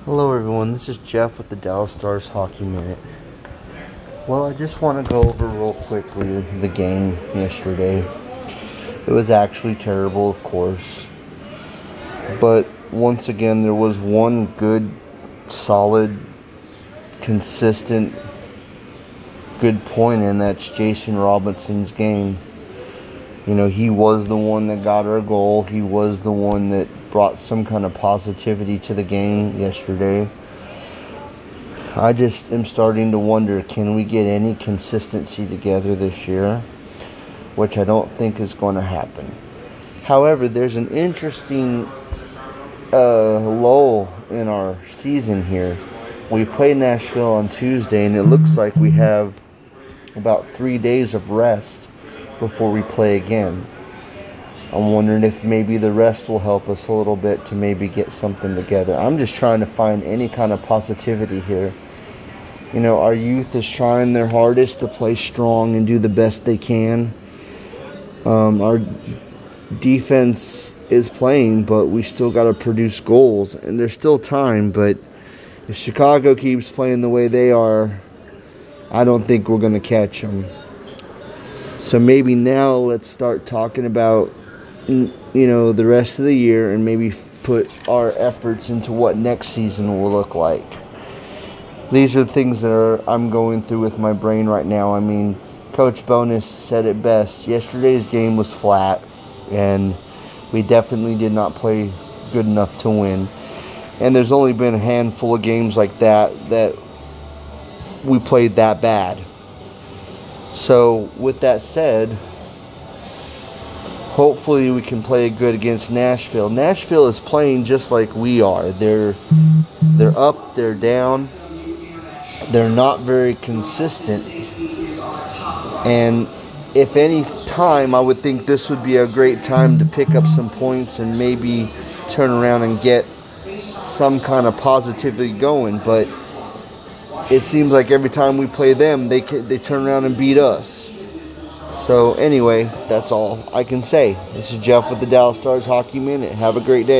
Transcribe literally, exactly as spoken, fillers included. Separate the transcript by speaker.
Speaker 1: Hello everyone, this is Jeff with the Dallas Stars Hockey Minute. Well, I just want to go over real quickly the game yesterday. It was actually terrible, of course. But once again, there was one good, solid, consistent, good point, and that's Jason Robinson's game. You know, he was the one that got our goal. He was the one that brought some kind of positivity to the game yesterday. I just am starting to wonder, can we get any consistency together this year? Which I don't think is going to happen. However, there's an interesting uh, lull in our season here. We play Nashville on Tuesday, and it looks like we have about three days of rest before we play again. I'm wondering if maybe the rest will help us a little bit to maybe get something together. I'm just trying to find any kind of positivity here. You know, our youth is trying their hardest to play strong and do the best they can. Um, our defense is playing, but we still got to produce goals. And there's still time, but if Chicago keeps playing the way they are, I don't think we're going to catch them. So maybe now let's start talking about, you know, the rest of the year and maybe put our efforts into what next season will look like. These are things that are I'm going through with my brain right now. I mean, Coach Bowness said it best. Yesterday's game was flat, and we definitely did not play good enough to win. And there's only been a handful of games like that that we played that bad. So, with that said, hopefully we can play good against Nashville. Nashville is playing just like we are. They're they're up, they're down. They're not very consistent. And if any time, I would think this would be a great time to pick up some points and maybe turn around and get some kind of positivity going. But it seems like every time we play them, they they turn around and beat us. So anyway, that's all I can say. This is Jeff with the Dallas Stars Hockey Minute. Have a great day.